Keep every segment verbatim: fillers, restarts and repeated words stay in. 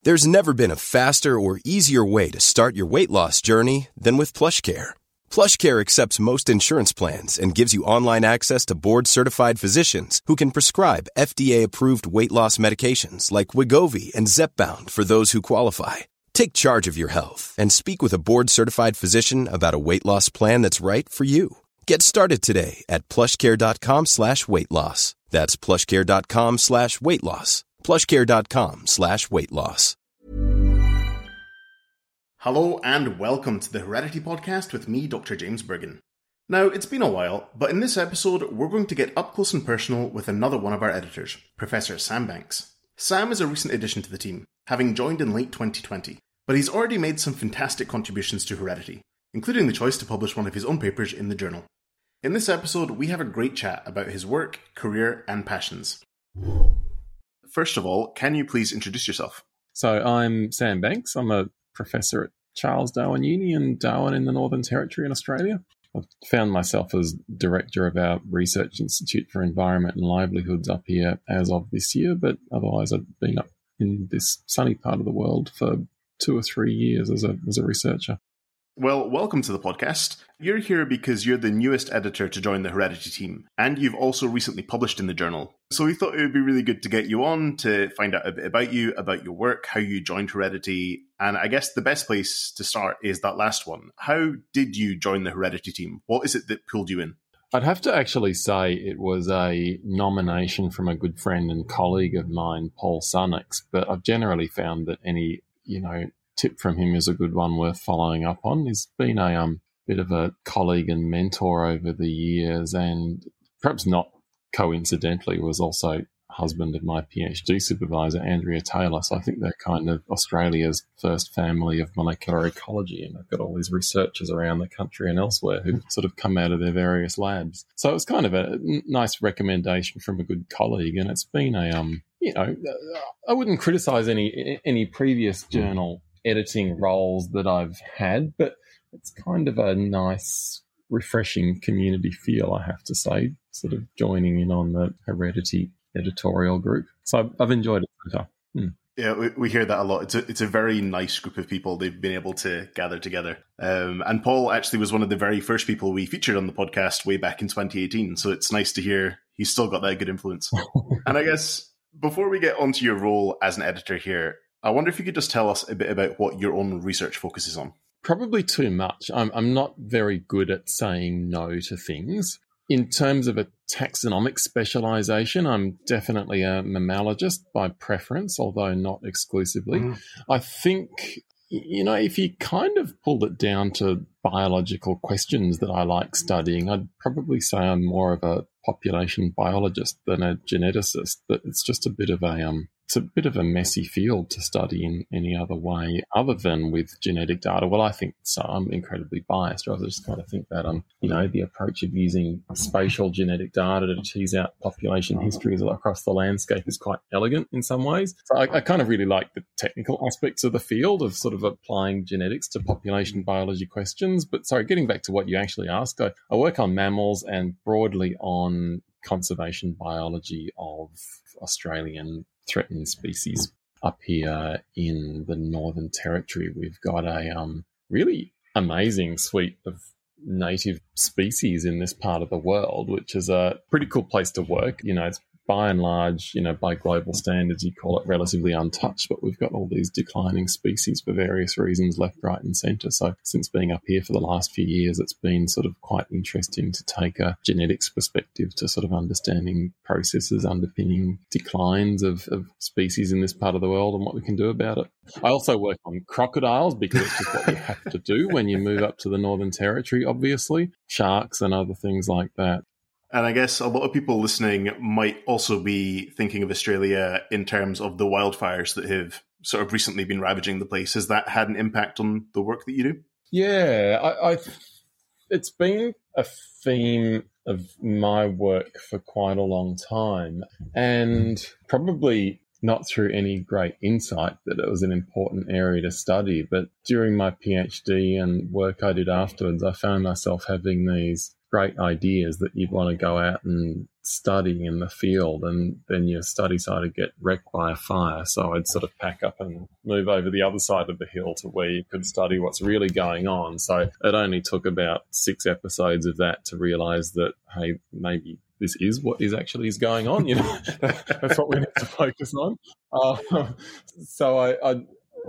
There's never been a faster or easier way to start your weight loss journey than with PlushCare. PlushCare accepts most insurance plans and gives you online access to board-certified physicians who can prescribe F D A-approved weight loss medications like Wegovy and Zepbound for those who qualify. Take charge of your health and speak with a board-certified physician about a weight loss plan that's right for you. Get started today at plushcare.com slash weight loss. That's plushcare.com slash weight loss. plushcare.com slash weight loss. Hello and welcome to the Heredity Podcast with me, Doctor James Bergen. Now, it's been a while, but in this episode, we're going to get up close and personal with another one of our editors, Professor Sam Banks. Sam is a recent addition to the team, having joined in late twenty twenty, but he's already made some fantastic contributions to Heredity, including the choice to publish one of his own papers in the journal. In this episode, we have a great chat about his work, career, and passions. First of all, can you please introduce yourself? So I'm Sam Banks. I'm a professor at Charles Darwin Uni in Darwin in the Northern Territory in Australia. I've found myself as director of our Research Institute for Environment and Livelihoods up here as of this year, but otherwise I've been up in this sunny part of the world for two or three years as a as a researcher. Well, welcome to the podcast. You're here because you're the newest editor to join the Heredity team, and you've also recently published in the journal. So we thought it would be really good to get you on to find out a bit about you, about your work, how you joined Heredity, and I guess the best place to start is that last one. How did you join the Heredity team? What is it that pulled you in? I'd have to actually say it was a nomination from a good friend and colleague of mine, Paul Sunnox, but I've generally found that any, you know, tip from him is a good one worth following up on. He's been a um, bit of a colleague and mentor over the years, and perhaps not coincidentally was also husband of my PhD supervisor, Andrea Taylor. So I think they're kind of Australia's first family of molecular ecology, and I've got all these researchers around the country and elsewhere who sort of come out of their various labs. So it was kind of a nice recommendation from a good colleague, and it's been a, um, you know, I wouldn't criticise any any previous journal editing roles that I've had, but it's kind of a nice, refreshing community feel, I have to say, sort of joining in on the Heredity editorial group. So I've enjoyed it so far. Hmm. Yeah, we, we hear that a lot. It's a, it's a very nice group of people they've been able to gather together. Um, and Paul actually was one of the very first people we featured on the podcast way back in twenty eighteen, so it's nice to hear he's still got that good influence. And I guess before we get onto your role as an editor here, I wonder if you could just tell us a bit about what your own research focuses on. Probably too much. I'm, I'm not very good at saying no to things. In terms of a taxonomic specialisation, I'm definitely a mammalogist by preference, although not exclusively. Mm. I think, you know, if you kind of pulled it down to biological questions that I like studying, I'd probably say I'm more of a population biologist than a geneticist, but it's just a bit of a um it's a bit of a messy field to study in any other way other than with genetic data. Well, I think so. I'm incredibly biased. I just kind of think that, um, you know, the approach of using spatial genetic data to tease out population histories across the landscape is quite elegant in some ways. So I, I kind of really like the technical aspects of the field of sort of applying genetics to population biology questions. But sorry, getting back to what you actually asked, I, I work on mammals and broadly on conservation biology of Australian threatened species. Up here in the Northern Territory, we've got a um, really amazing suite of native species in this part of the world, which is a pretty cool place to work. You know, it's by and large, you know, by global standards, you call it relatively untouched, but we've got all these declining species for various reasons, left, right and centre. So since being up here for the last few years, it's been sort of quite interesting to take a genetics perspective to sort of understanding processes underpinning declines of, of species in this part of the world and what we can do about it. I also work on crocodiles because it's just what you have to do when you move up to the Northern Territory, obviously, sharks and other things like that. And I guess a lot of people listening might also be thinking of Australia in terms of the wildfires that have sort of recently been ravaging the place. Has that had an impact on the work that you do? Yeah, I, I it's been a theme of my work for quite a long time, and probably not through any great insight that it was an important area to study. But during my PhD and work I did afterwards, I found myself having these great ideas that you'd want to go out and study in the field, and then your study site would get wrecked by a fire. So I'd sort of pack up and move over the other side of the hill to where you could study what's really going on. So it only took about six episodes of that to realise that, hey, maybe this is what is actually is going on. You know, that's what we need to focus on. Uh, so I, I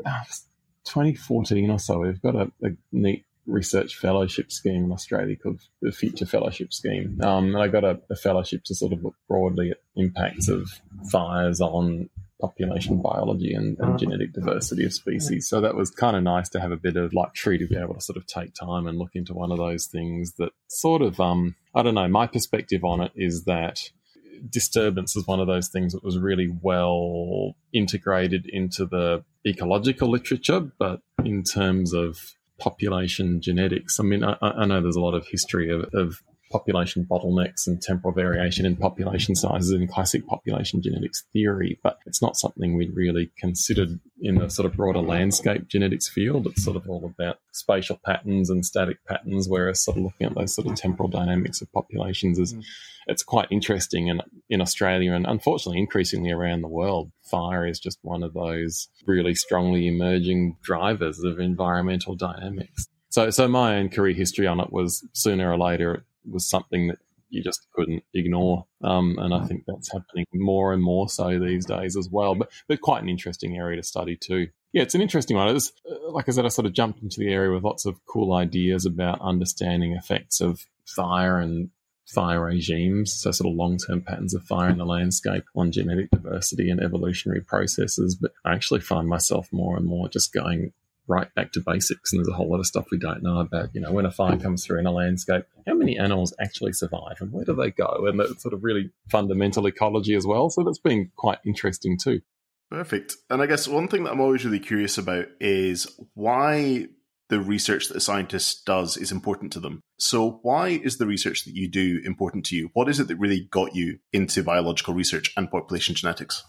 twenty fourteen or so, we've got a, a neat research fellowship scheme in Australia called the Future Fellowship Scheme. Um, and I got a, a fellowship to sort of look broadly at impacts of fires on population biology and, and genetic diversity of species. So that was kind of nice to have a bit of luxury to be able to sort of take time and look into one of those things that sort of, um, I don't know, my perspective on it is that disturbance is one of those things that was really well integrated into the ecological literature, but in terms of population genetics, I mean, I, I know there's a lot of history of, of population bottlenecks and temporal variation in population sizes in classic population genetics theory, but it's not something we'd really considered in the sort of broader landscape genetics field. It's sort of all about spatial patterns and static patterns, whereas sort of looking at those sort of temporal dynamics of populations is mm. it's quite interesting. And in Australia, and unfortunately increasingly around the world, fire is just one of those really strongly emerging drivers of environmental dynamics. So, so my own career history on it was sooner or later it was something that you just couldn't ignore. Um, and I think that's happening more and more so these days as well, but, but quite an interesting area to study too. Yeah, it's an interesting one. It was, like I said, I sort of jumped into the area with lots of cool ideas about understanding effects of fire and fire regimes, so sort of long-term patterns of fire in the landscape on genetic diversity and evolutionary processes. But I actually find myself more and more just going right back to basics, and there's a whole lot of stuff we don't know about. You know, when a fire comes through in a landscape, how many animals actually survive and where do they go? And that's sort of really fundamental ecology as well. So that's been quite interesting too. Perfect. And I guess one thing that I'm always really curious about is why the research that a scientist does is important to them. So why is the research that you do important to you? What is it that really got you into biological research and population genetics?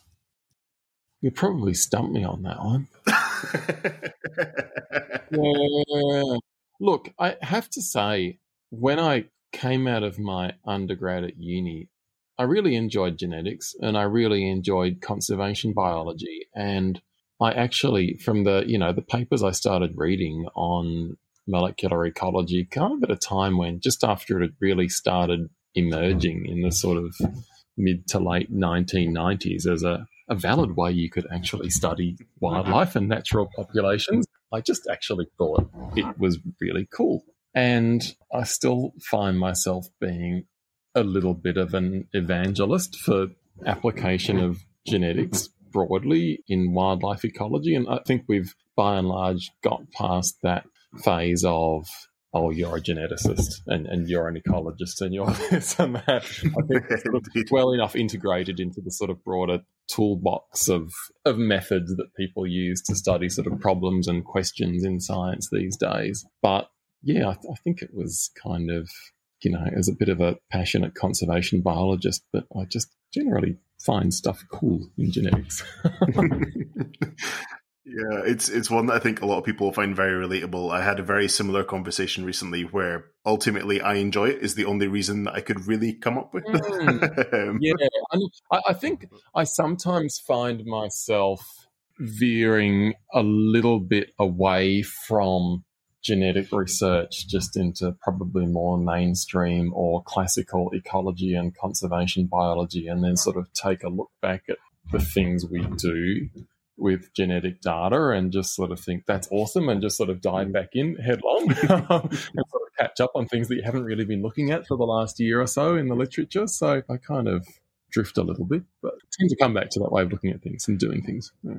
You probably stumped me on that one. Yeah. Look, I have to say, when I came out of my undergrad at uni, I really enjoyed genetics and I really enjoyed conservation biology. And I actually, from the, you know, the papers I started reading on molecular ecology, kind of at a time when just after it had really started emerging in the sort of mid to late nineteen nineties as a a valid way you could actually study wildlife and natural populations, I just actually thought it was really cool. And I still find myself being a little bit of an evangelist for application of genetics broadly in wildlife ecology. And I think we've, by and large, got past that phase of, oh, you're a geneticist and, and you're an ecologist and you're this and that. I think it's sort of well enough integrated into the sort of broader toolbox of, of methods that people use to study sort of problems and questions in science these days. But yeah, I, th- I think it was kind of, you know, as a bit of a passionate conservation biologist, but I just generally find stuff cool in genetics. Yeah, it's it's one that I think a lot of people find very relatable. I had a very similar conversation recently where ultimately I enjoy it is the only reason that I could really come up with. Mm. Yeah, and I, I think I sometimes find myself veering a little bit away from genetic research just into probably more mainstream or classical ecology and conservation biology, and then sort of take a look back at the things we do with genetic data and just sort of think that's awesome and just sort of dive back in headlong and sort of catch up on things that you haven't really been looking at for the last year or so in the literature. So I kind of drift a little bit, but I tend to come back to that way of looking at things and doing things. Yeah.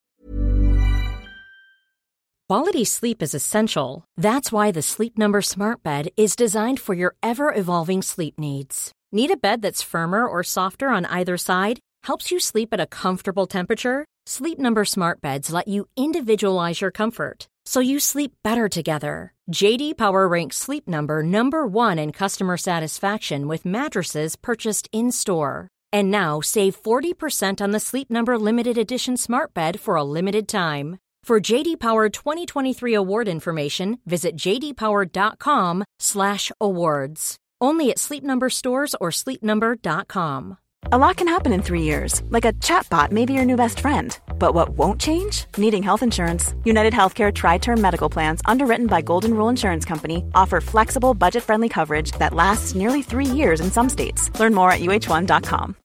Quality sleep is essential. That's why the Sleep Number Smart Bed is designed for your ever-evolving sleep needs. Need a bed that's firmer or softer on either side? Helps you sleep at a comfortable temperature? Sleep Number Smart Beds let you individualize your comfort, so you sleep better together. J D Power ranks Sleep Number number one in customer satisfaction with mattresses purchased in-store. And now save forty percent on the Sleep Number Limited Edition Smart Bed for a limited time. For J D Power twenty twenty-three award information, visit j d power dot com slash awards. Only at Sleep Number stores or sleep number dot com. A lot can happen in three years, like a chatbot may be your new best friend. But what won't change? Needing health insurance. United Healthcare Tri-Term Medical Plans, underwritten by Golden Rule Insurance Company, offer flexible, budget-friendly coverage that lasts nearly three years in some states. Learn more at U H one dot com.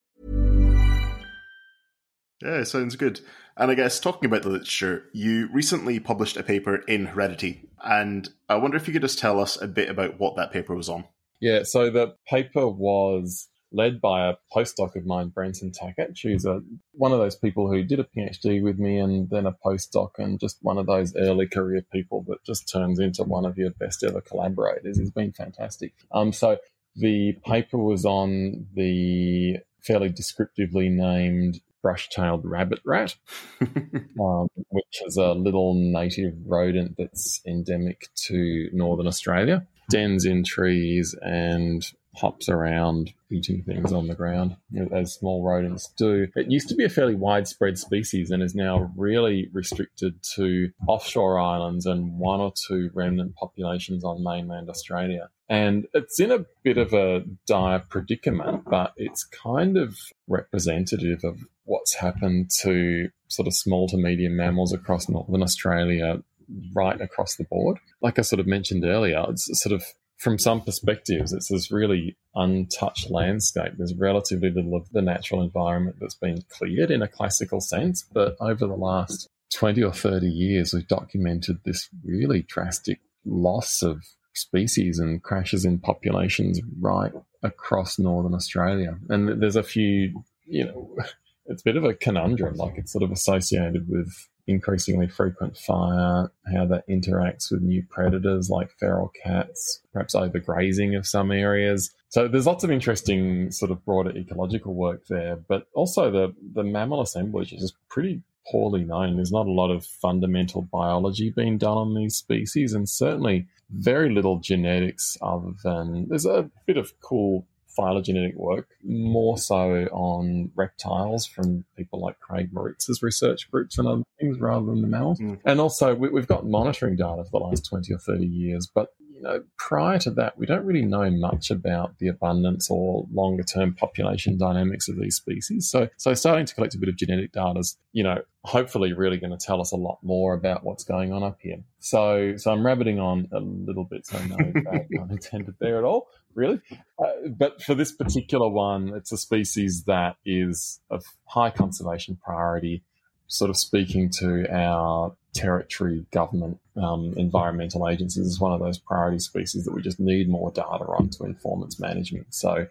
Yeah, sounds good. And I guess talking about the literature, you recently published a paper in Heredity, and I wonder if you could just tell us a bit about what that paper was on. Yeah, so the paper was led by a postdoc of mine, Brenton Tackett, who's a, one of those people who did a PhD with me and then a postdoc, and just one of those early career people that just turns into one of your best ever collaborators. He's been fantastic. Um, so the paper was on the fairly descriptively named brush-tailed rabbit rat, um, which is a little native rodent that's endemic to northern Australia. Dens in trees and hops around eating things on the ground, as small rodents do. It used to be a fairly widespread species and is now really restricted to offshore islands and one or two remnant populations on mainland Australia. And it's in a bit of a dire predicament, but it's kind of representative of what's happened to sort of small to medium mammals across northern Australia right across the board. Like I sort of mentioned earlier, it's sort of, from some perspectives, it's this really untouched landscape. There's relatively little of the natural environment that's been cleared in a classical sense, but over the last twenty or thirty years, we've documented this really drastic loss of species and crashes in populations right across northern Australia. And there's a few, you know, it's a bit of a conundrum, like it's sort of associated with increasingly frequent fire, how that interacts with new predators like feral cats, perhaps overgrazing of some areas. So there's lots of interesting sort of broader ecological work there, but also the, the mammal assemblage is pretty poorly known. There's not a lot of fundamental biology being done on these species, and certainly very little genetics other than there's a bit of cool phylogenetic work, more so on reptiles from people like Craig Moritz's research groups and other things rather than the mammals. Mm. And also we, we've got monitoring data for the last twenty or thirty years, but you know, prior to that, we don't really know much about the abundance or longer-term population dynamics of these species. So, so starting to collect a bit of genetic data is, you know, hopefully really going to tell us a lot more about what's going on up here. So, so I'm rabbiting on a little bit, so no bad pun intended there at all, really. Uh, but for this particular one, it's a species that is of high conservation priority, sort of speaking to our territory government um, environmental agencies is one of those priority species that we just need more data on to inform its management. So,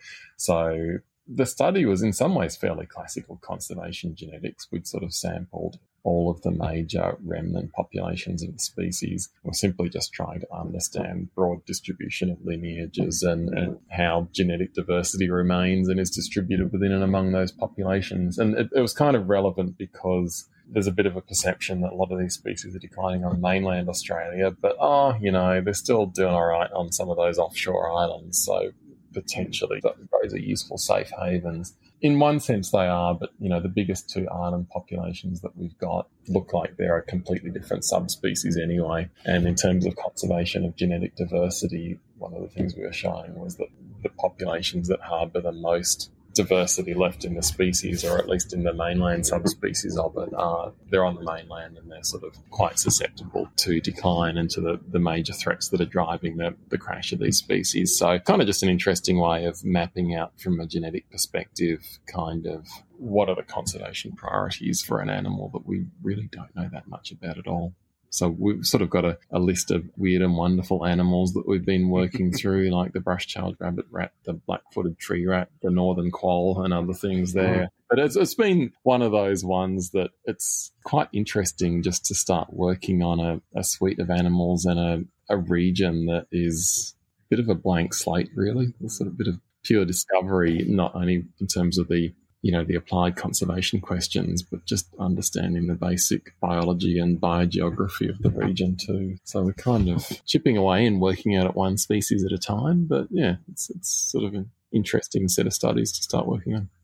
so the study was in some ways fairly classical conservation genetics. We'd sort of sampled all of the major remnant populations of the species. We're simply just trying to understand broad distribution of lineages and, and how genetic diversity remains and is distributed within and among those populations. And it, it was kind of relevant because there's a bit of a perception that a lot of these species are declining on mainland Australia, but, oh, you know, they're still doing all right on some of those offshore islands. So potentially those are useful safe havens. In one sense they are, but, you know, the biggest two island populations that we've got look like they're a completely different subspecies anyway. And in terms of conservation of genetic diversity, one of the things we were showing was that the populations that harbour the most diversity left in the species, or at least in the mainland subspecies of it, are they're on the mainland and they're sort of quite susceptible to decline and to the, the major threats that are driving the, the crash of these species. So kind of just an interesting way of mapping out from a genetic perspective kind of what are the conservation priorities for an animal that we really don't know that much about at all. So we've sort of got a, a list of weird and wonderful animals that we've been working through, like the brush-tailed rabbit rat, the black-footed tree rat, the northern quoll, and other things there. But it's, it's been one of those ones that it's quite interesting just to start working on a, a suite of animals and a, a region that is a bit of a blank slate, really. It's sort of a bit of pure discovery, not only in terms of the you know, the applied conservation questions, but just understanding the basic biology and biogeography of the region too. So we're kind of chipping away and working out at one species at a time. But yeah, it's it's sort of an interesting set of studies to start working on.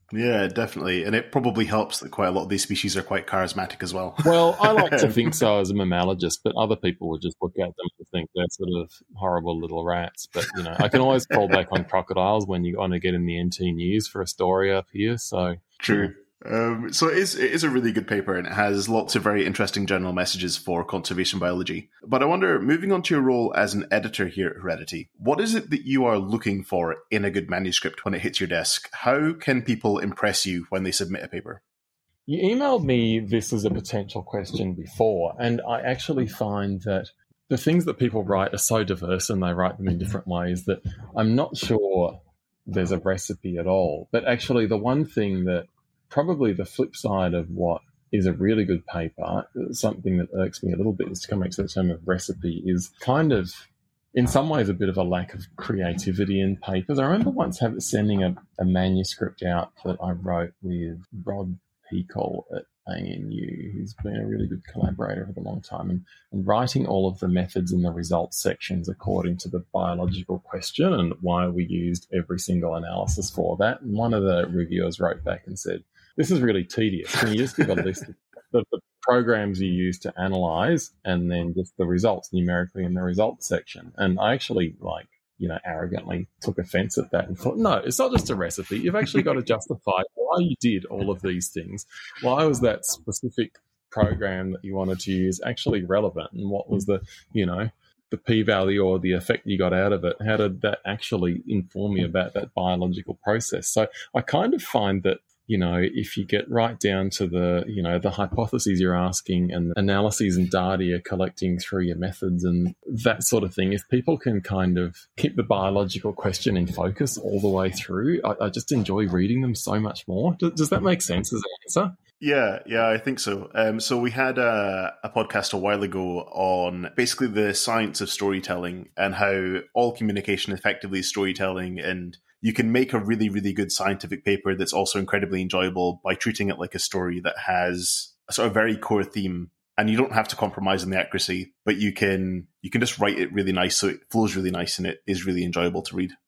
Yeah, definitely. And it probably helps that quite a lot of these species are quite charismatic as well. Well, I like to think so as a mammalogist, but other people would just look at them and think they're sort of horrible little rats. But, you know, I can always fall back on crocodiles when you want to get in the N T News for a story up here. So True. Um, so it is, it is a really good paper, and it has lots of very interesting general messages for conservation biology. But I wonder, moving on to your role as an editor here at Heredity, what is it that you are looking for in a good manuscript when it hits your desk? How can people impress you when they submit a paper? You emailed me this as a potential question before, and I actually find that the things that people write are so diverse and they write them in different ways that I'm not sure there's a recipe at all. But actually the one thing that probably the flip side of what is a really good paper, something that irks me a little bit, is to come back to the term of recipe, is kind of, in some ways, a bit of a lack of creativity in papers. I remember once having, sending a, a manuscript out that I wrote with Rod Peakle at A N U, who's been a really good collaborator for a long time, and, and writing all of the methods in the results sections according to the biological question and why we used every single analysis for that. And one of the reviewers wrote back and said, "This is really tedious. Can you just give a list of the, the programs you use to analyze and then just the results numerically in the results section?" And I actually, like, you know, arrogantly took offense at that and thought, no, it's not just a recipe. You've actually got to justify why you did all of these things. Why was that specific program that you wanted to use actually relevant? And what was the, you know, the p-value or the effect you got out of it? How did that actually inform you about that biological process? So I kind of find that, you know, if you get right down to the, you know, the hypotheses you're asking and the analyses and data you're collecting through your methods and that sort of thing, if people can kind of keep the biological question in focus all the way through, I, I just enjoy reading them so much more. Does, does that make sense as an answer? Yeah, yeah, I think so. Um, so we had a, a podcast a while ago on basically the science of storytelling and how all communication effectively is storytelling, and you can make a really, really good scientific paper that's also incredibly enjoyable by treating it like a story that has a sort of very core theme, and you don't have to compromise on the accuracy, but you can you can just write it really nice so it flows really nice and it is really enjoyable to read.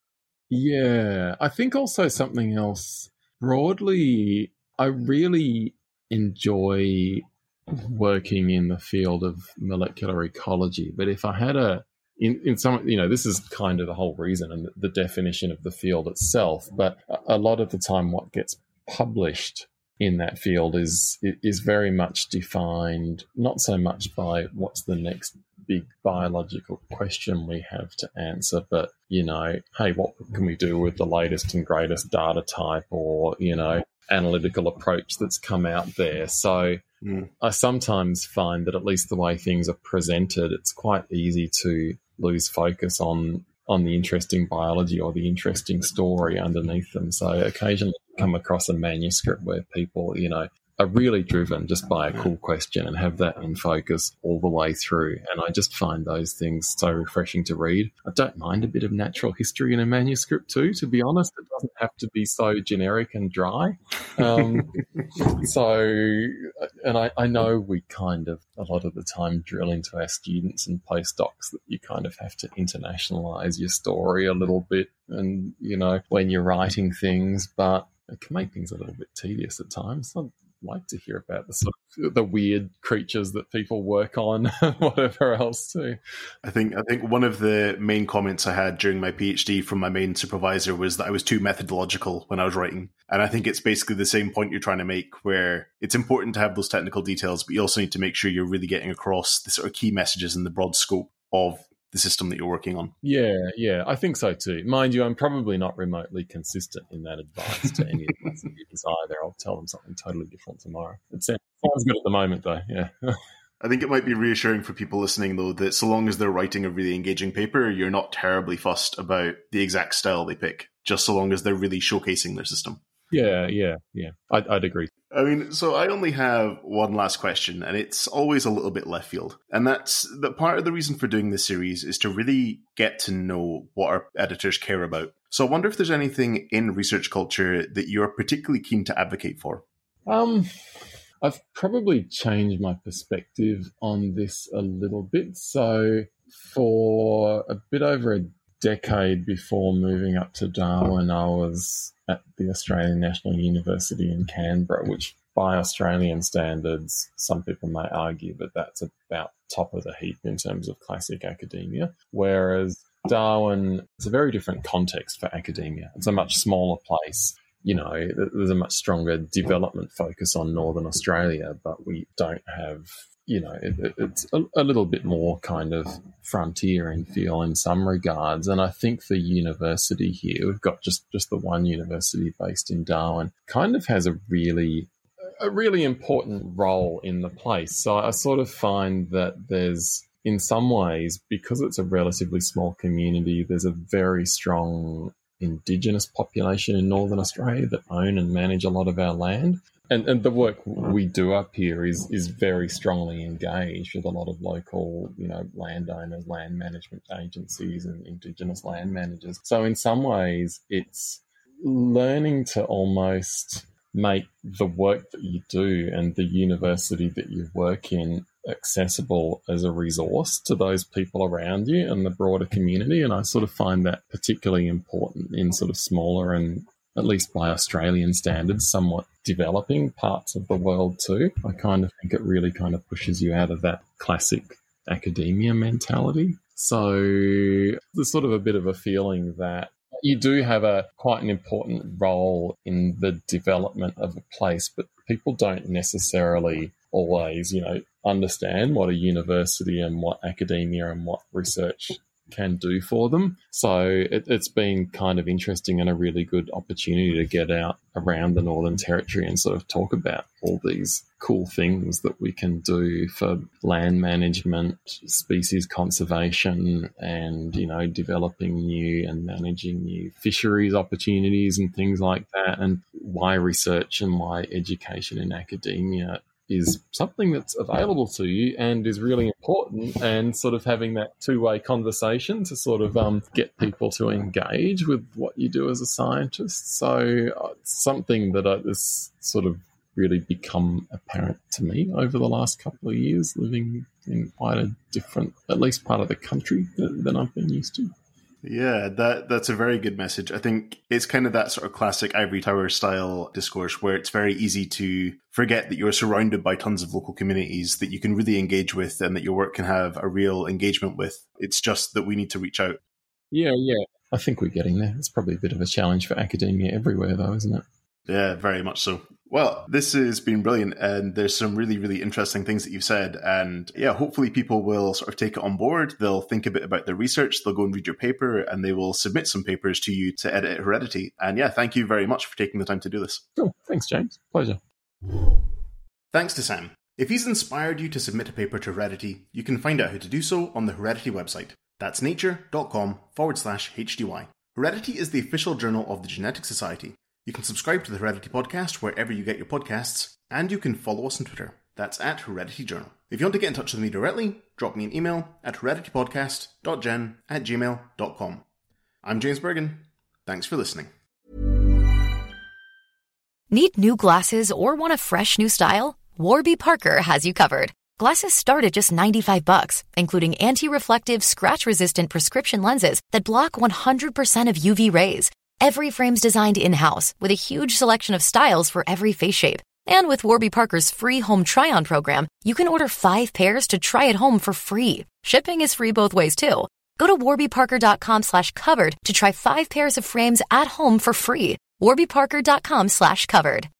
Yeah, I think also something else broadly, I really enjoy working in the field of molecular ecology, but if I had a In, in some, you know, this is kind of the whole reason and the definition of the field itself. But a lot of the time, what gets published in that field is is very much defined not so much by what's the next big biological question we have to answer, but, you know, hey, what can we do with the latest and greatest data type or, you know, analytical approach that's come out there. So mm. I sometimes find that at least the way things are presented, it's quite easy to lose focus on on the interesting biology or the interesting story underneath them. So occasionally I come across a manuscript where people, you know, are really driven just by a cool question and have that in focus all the way through. And I just find those things so refreshing to read. I don't mind a bit of natural history in a manuscript too, to be honest. It doesn't have to be so generic and dry. Um, so, and I, I know we kind of, a lot of the time, drill into our students and postdocs that you kind of have to internationalize your story a little bit and, you know, when you're writing things, but it can make things a little bit tedious at times. I'd like to hear about the sort of the weird creatures that people work on, whatever else too. I think I think one of the main comments I had during my PhD from my main supervisor was that I was too methodological when I was writing. And I think it's basically the same point you're trying to make, where it's important to have those technical details, but you also need to make sure you're really getting across the sort of key messages in the broad scope of the system that you're working on. Yeah, yeah, I think so too. Mind you, I'm probably not remotely consistent in that advice to any of my students either. I'll tell them something totally different tomorrow. It sounds good at the moment though, yeah. I think it might be reassuring for people listening though that so long as they're writing a really engaging paper, you're not terribly fussed about the exact style they pick, just so long as they're really showcasing their system. Yeah, yeah, yeah. I'd, I'd agree. I mean, so I only have one last question, and it's always a little bit left field. And that's that part of the reason for doing this series is to really get to know what our editors care about. So I wonder if there's anything in research culture that you're particularly keen to advocate for. Um, I've probably changed my perspective on this a little bit. So for a bit over a decade before moving up to Darwin, I was at the Australian National University in Canberra, which by Australian standards, some people may argue that that's about top of the heap in terms of classic academia, whereas Darwin is a very different context for academia. It's a much smaller place. You know, there's a much stronger development focus on Northern Australia, but we don't have, you know, it, it's a, a little bit more kind of frontier in feel in some regards. And I think the university here, we've got just, just the one university based in Darwin, kind of has a really, a really important role in the place. So I sort of find that there's, in some ways, because it's a relatively small community, there's a very strong Indigenous population in Northern Australia that own and manage a lot of our land. And, and the work we do up here is is very strongly engaged with a lot of local, you know, landowners, land management agencies and Indigenous land managers. So in some ways, it's learning to almost make the work that you do and the university that you work in accessible as a resource to those people around you and the broader community. And I sort of find that particularly important in sort of smaller and, at least by Australian standards, somewhat developing parts of the world too. I kind of think it really kind of pushes you out of that classic academia mentality. So there's sort of a bit of a feeling that you do have a quite an important role in the development of a place, but people don't necessarily always, you know, understand what a university and what academia and what research can do for them. So it, it's been kind of interesting and a really good opportunity to get out around the Northern Territory and sort of talk about all these cool things that we can do for land management, species conservation, and, you know, developing new and managing new fisheries opportunities and things like that, and why research and why education in academia is something that's available to you and is really important, and sort of having that two-way conversation to sort of um, get people to engage with what you do as a scientist. So uh, it's something that uh, has sort of really become apparent to me over the last couple of years, living in quite a different, at least part of the country than, than I've been used to. Yeah, that that's a very good message. I think it's kind of that sort of classic ivory tower style discourse where it's very easy to forget that you're surrounded by tons of local communities that you can really engage with and that your work can have a real engagement with. It's just that we need to reach out. Yeah, yeah. I think we're getting there. It's probably a bit of a challenge for academia everywhere though, isn't it? Yeah, very much so. Well, this has been brilliant, and there's some really, really interesting things that you've said. And yeah, hopefully people will sort of take it on board. They'll think a bit about their research. They'll go and read your paper, and they will submit some papers to you to edit at Heredity. And yeah, thank you very much for taking the time to do this. Cool. Thanks, James. Pleasure. Thanks to Sam. If he's inspired you to submit a paper to Heredity, you can find out how to do so on the Heredity website. That's nature.com forward slash HDY. Heredity is the official journal of the Genetic Society. You can subscribe to the Heredity podcast wherever you get your podcasts, and you can follow us on Twitter. That's at Heredity Journal. If you want to get in touch with me directly, drop me an email at hereditypodcast.gen at gmail.com. I'm James Bergen. Thanks for listening. Need new glasses or want a fresh new style? Warby Parker has you covered. Glasses start at just ninety-five bucks, including anti-reflective, scratch-resistant prescription lenses that block one hundred percent of U V rays. Every frame's designed in-house with a huge selection of styles for every face shape. And with Warby Parker's free home try-on program, you can order five pairs to try at home for free. Shipping is free both ways, too. Go to warbyparker.com slash covered to try five pairs of frames at home for free. warbyparker.com slash covered.